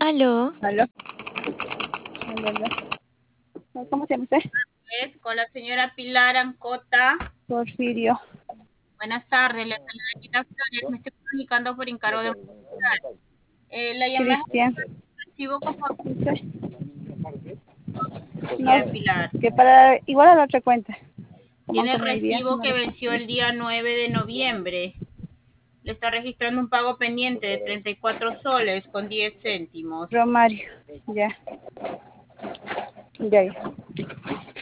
Aló, Aló, aló, aló. ¿Cómo se llama usted? Con la señora Pilar Ancota. Porfirio. Buenas tardes, le saluda Anita Flores. Me estoy comunicando por encargo de la llamada Cristian. recibo como ¿Usted? señora No, Pilar. que para igual a la otra cuenta. Tiene el Como hoy día, recibo no que lo- venció el día 9 de noviembre. Le está registrando un pago pendiente de 34 soles con 10 céntimos. Romario, ya. Ya, ya.